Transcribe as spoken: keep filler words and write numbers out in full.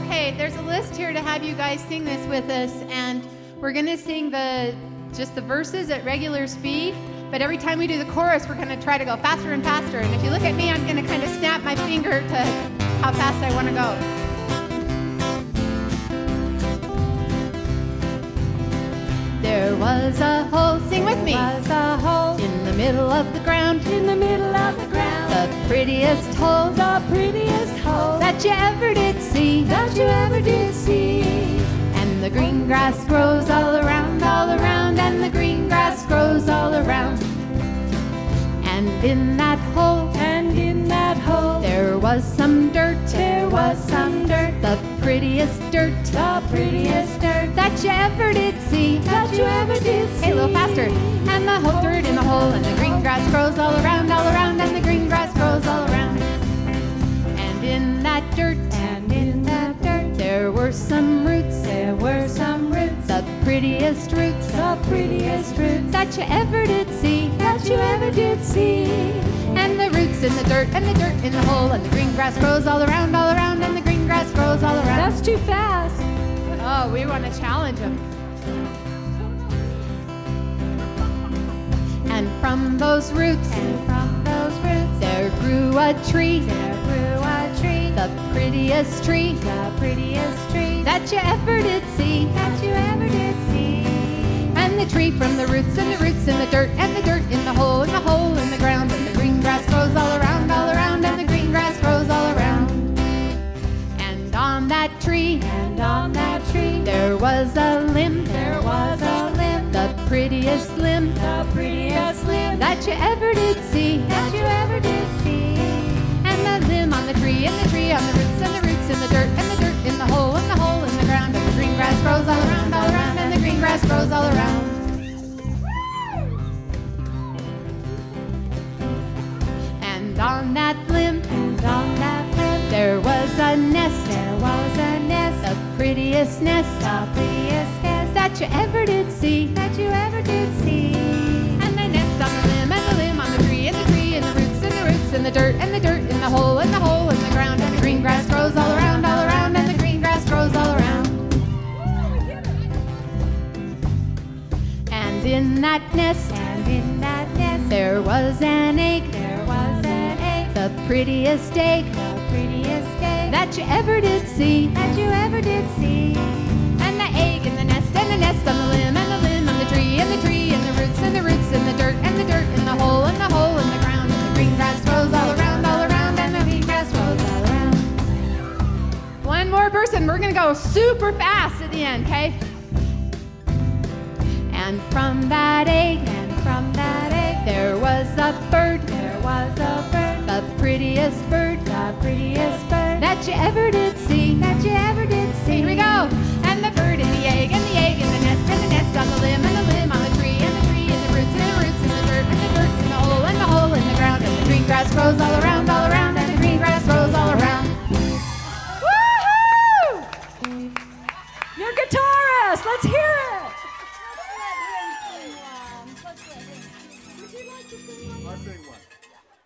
Okay, there's a list here to have you guys sing this with us, and we're gonna sing the just the verses at regular speed, but every time we do the chorus, we're gonna try to go faster and faster. And if you look at me, I'm gonna kind of snap my finger to how fast I wanna go. There was a hole, sing with me. There was a hole in the middle of the ground, in the middle of the ground. The prettiest hole, the prettiest hole that you ever did see, that you ever did see. And the green grass grows all around, all around, and the green grass grows all around. And in that hole, and in that hole, there was some dirt, there was some dirt, the prettiest dirt, the prettiest dirt that you ever did see, that you ever did see. Hey, a little faster. And the whole dirt in the hole, and the green grass grows all around, all around, and the green grass grows all around. And in that dirt, and in that dirt, there were some roots, there were some roots, the prettiest roots, the prettiest roots that you ever did see, that you ever did see. And the roots in the dirt, and the dirt in the hole, and the green grass grows all around, all around, and the green grass grows all around. That's too fast. Oh, we want to challenge them. And from those roots, and from those roots, there grew a tree, there grew a tree, the prettiest tree, the prettiest tree that you ever did see, that you ever did see. And the tree from the roots, and the roots in the dirt, and the dirt in the hole, and the hole in the ground, and the green grass grows all around, all around, and the green grass grows all around. And on that tree, and on that tree, there was a limb, there was a limb, the prettiest limb, the prettiest limb that you ever did see, that you ever did see. And the limb on the tree, and the tree on the roots, and the roots in the dirt, and the dirt in the hole, and the hole in the ground, and the green grass grows all around, all around, and the green grass grows all around. And on that limb, and on that limb, there was a nest, there was a nest, the prettiest nest, the prettiest nest that you ever did see, that you ever did see. And the nest on the limb, and the limb on the tree, and the tree, and the roots, and the roots, and the dirt, and the dirt in the hole, and the hole in the ground, and the green grass grows all around, all around, and the green grass grows all around. And in that nest, and in that nest, there was an egg, there was an egg, the prettiest egg, the prettiest egg that you ever did see, that you ever did see. And the egg in the nest, and the nest on the limb, and the limb on the tree, and the tree, and the roots, and the roots in the dirt, and the dirt in the hole, and the hole in the ground, and the green grass grows all around, all around, and the green grass grows all around. One more verse, and we're gonna go super fast at the end, okay? And from that egg, and from that egg, there was a bird, there was a bird, the prettiest bird, the prettiest bird that you ever did